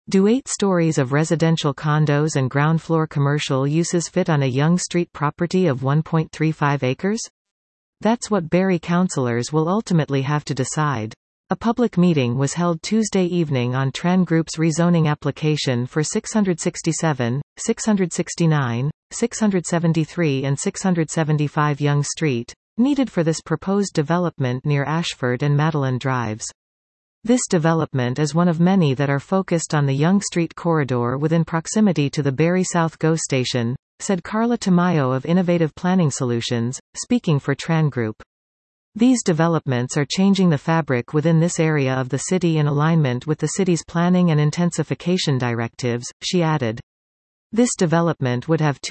Do 8 stories of residential condos and ground floor commercial uses fit on a Yonge Street property of 1.35 acres? That's what Barrie councillors will ultimately have to decide. A public meeting was held Tuesday evening on Tran Group's rezoning application for 667, 669, 673 and 675 Yonge Street, needed for this proposed development near Ashford and Madeline Drives. This development is one of many that are focused on the Yonge Street corridor within proximity to the Barrie South GO station, said Carla Tamayo of Innovative Planning Solutions, speaking for Tran Group. These developments are changing the fabric within this area of the city in alignment with the city's planning and intensification directives, she added. This development would have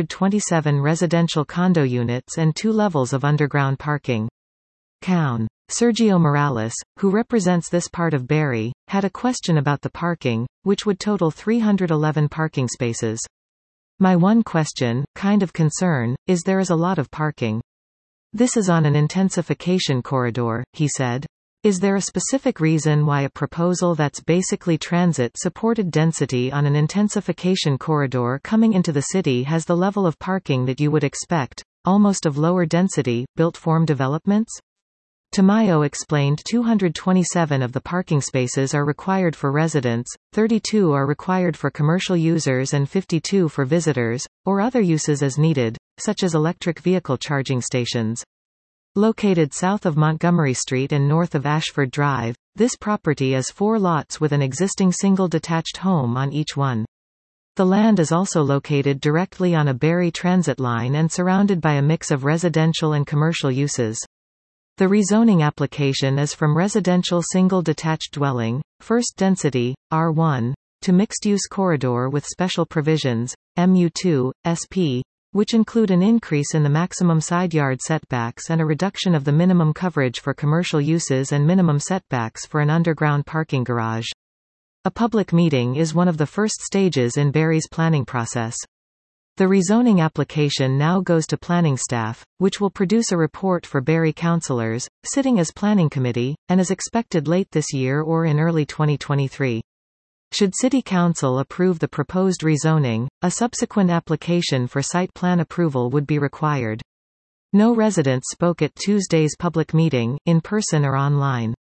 227 residential condo units and 2 levels of underground parking. Count. Sergio Morales, who represents this part of Barrie, had a question about the parking, which would total 311 parking spaces. My one question, kind of concern, is there is a lot of parking. This is on an intensification corridor, he said. Is there a specific reason why a proposal that's basically transit-supported density on an intensification corridor coming into the city has the level of parking that you would expect, almost of lower density, built-form developments? Tamayo explained 227 of the parking spaces are required for residents, 32 are required for commercial users and 52 for visitors, or other uses as needed, such as electric vehicle charging stations. Located south of Montgomery Street and north of Ashford Drive, this property is 4 lots with an existing single detached home on each one. The land is also located directly on a Barrie transit line and surrounded by a mix of residential and commercial uses. The rezoning application is from residential single detached dwelling, first density, R1, to mixed-use corridor with special provisions, MU2, SP, which include an increase in the maximum side yard setbacks and a reduction of the minimum coverage for commercial uses and minimum setbacks for an underground parking garage. A public meeting is one of the first stages in Barrie's planning process. The rezoning application now goes to planning staff, which will produce a report for Barrie councillors, sitting as planning committee, and is expected late this year or in early 2023. Should City Council approve the proposed rezoning, a subsequent application for site plan approval would be required. No residents spoke at Tuesday's public meeting, in person or online.